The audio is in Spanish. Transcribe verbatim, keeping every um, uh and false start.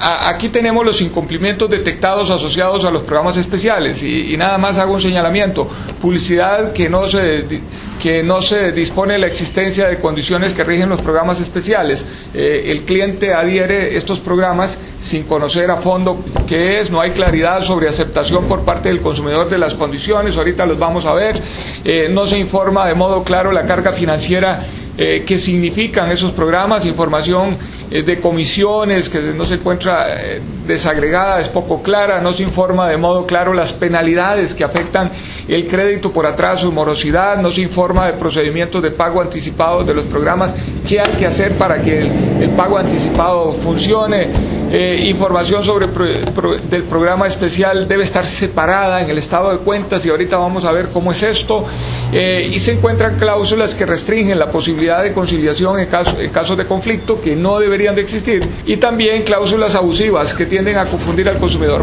a, aquí tenemos los incumplimientos detectados asociados a los programas especiales y, y nada más hago un señalamiento. Publicidad que no se que no se dispone de la existencia de condiciones que rigen los programas especiales. Eh, el cliente adhiere estos programas sin conocer a fondo qué es, no hay claridad sobre aceptación por parte del consumidor de las condiciones, ahorita los vamos a ver, eh, no se informa de modo claro la carga financiera eh, que significan esos programas, información eh, de comisiones que no se encuentra eh, desagregada, es poco clara, no se informa de modo claro las penalidades que afectan el crédito por atraso y morosidad, no se informa de procedimientos de pago anticipado de los programas, qué hay que hacer para que el, el pago anticipado funcione, eh, información sobre pro, pro, del programa especial debe estar separada en el estado de cuentas y ahorita vamos a ver cómo es esto, eh, y se encuentran cláusulas que restringen la posibilidad de conciliación en, caso, en casos de conflicto que no deberían de existir y también cláusulas abusivas que tienden a confundir al consumidor.